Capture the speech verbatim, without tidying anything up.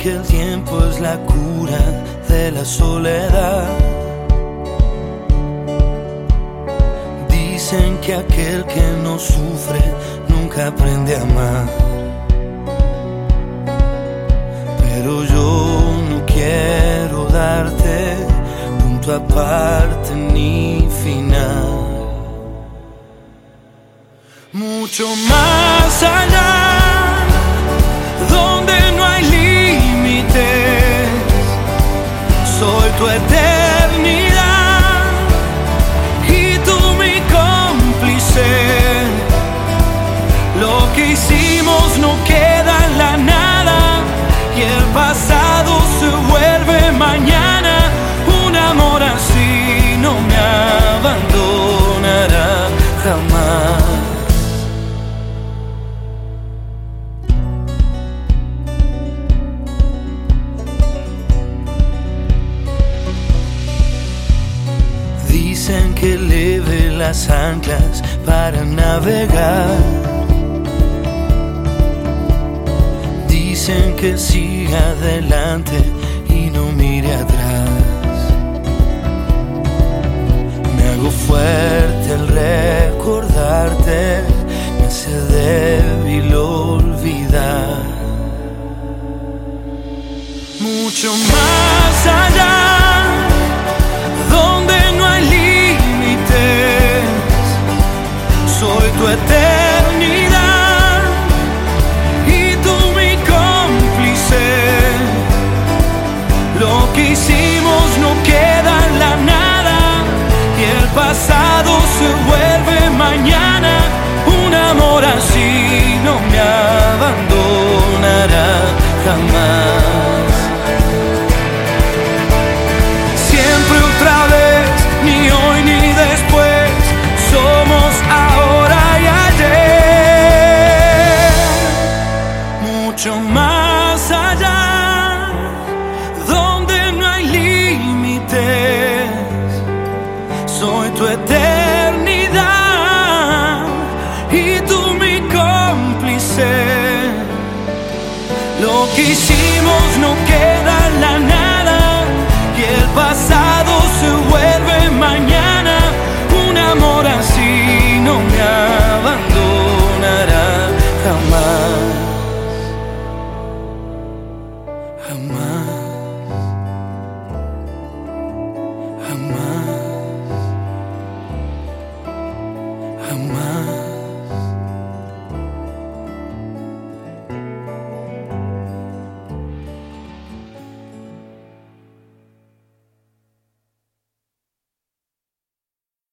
que el tiempo es la cura de la soledad. Dicen que aquel que no sufre nunca aprende a amar. Pero yo no quiero darte punto aparte ni final. Mucho más allá, donde no hay límites, soy tu eternidad y tú mi cómplice. Lo que hicimos no queda en la nada y el pasado se vuelve mañana. Un amor así no me abandonará jamás. Dicen que leve las anclas para navegar. Dicen que siga adelante y no mire atrás. Me hago fuerte al recordarte, me hace débil olvidar. Mucho más allá, soy tu eternidad y tú mi cómplice. Lo que hicimos no queda en la nada y el pasado se vuelve mañana. Un amor así no me abandonará jamás. Siempre otra vez, ni hoy ni después, somos ahora y ayer. Mucho más allá, donde no hay límites, soy tu eternidad y tú mi cómplice. Lo que hicimos no